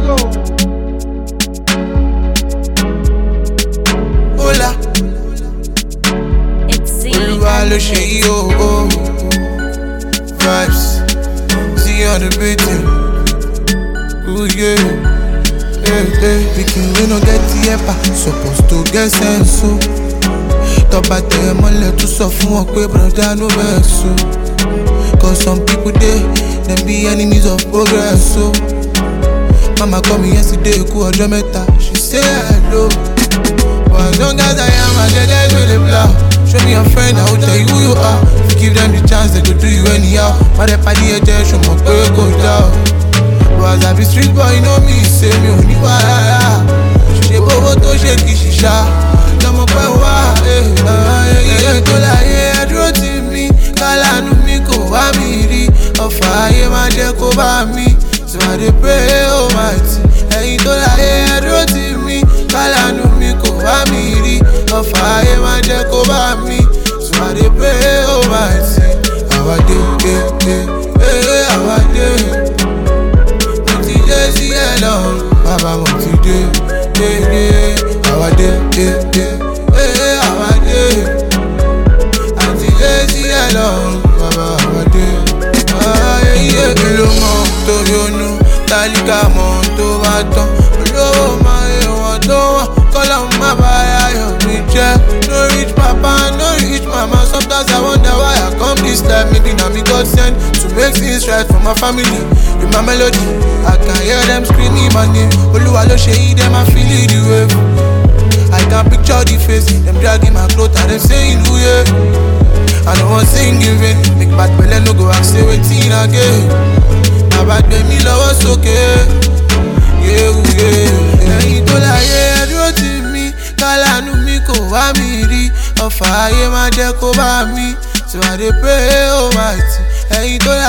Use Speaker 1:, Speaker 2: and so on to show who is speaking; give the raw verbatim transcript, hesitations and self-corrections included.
Speaker 1: Hola.
Speaker 2: It's Z.
Speaker 1: Olúwa ló ṣe yí o o. Vibes, see on the beating. Ooh yeah. Hey, hey. Pikin we no get the epa, supposed to get sense so. Tọ́ba tẹ̀ ẹ́ mọ́lẹ̀ tún sọ fún wọn pé brother no vex so. Cause some people dey, dem be enemies of progress so. Mama call me yesterday, kú ọjọ́ mẹ́ta, she say hello. But as long as I am, I get that with the blow. Show me your friend, I will tell you who you are. If you give them the chance, they go do you anyhow. But if I need a show my way go down. But as I be street boy, you know me, say me only why. She bobo to shake shisha. Lọ́mọ pẹ́ wá, iye tó láyé ẹ̀dúró tì mí. Kálánú mi kò wá mi rí. Ọ̀fà ayé máa jẹ́ kó bá mi. So I dey pray, oh mighty. Ẹ̀yin tó láyé ẹ̀dúró tì mí. Kálánú mi kò wá mi rí. Ọ̀fà ayé máa jẹ́ kó bá mi. So I dey pray, oh mighty. Àwa dé, dé, dé, ee àwa dé. Mo ti dé sí ẹ̀ lọ́rùn, bàbá mo ti dé, dé, dé. Àwa dé, dé, dé, ee àwa dé. Àti dé sí ẹ̀ lọ́rùn, bàbá àwa dé. Ayé kí ló mọ̀ tó yọnu, tálíkà mọ̀ tó bá tán. Olówó máa yẹ wọ́n tó wọ́n, kọ́lọ́ má bá ayọ̀ mi jẹ́. No rich papa, no rich mama, sometimes I wonder why I come this life. Maybe na me God send to make things right for my family. With my melody, I can hear them screaming my name. Olúwa ló ṣe yí, them I feel it the wave. I can picture the face, them dragging my clothes and them saying who yeah. I don't want sing in vain, make bad belle no go ask say wetin again. Bàbá gbé mi lọ́wọ́ sókè, yeah yeah. Ẹ̀yin tó láyé ẹ̀dúró tì mí, kálánú mi kò wá mi rí. Ọ̀fà ayé máa jẹ́ kó bá mi, so I dey pray, oh mighty. Ẹ̀yin tó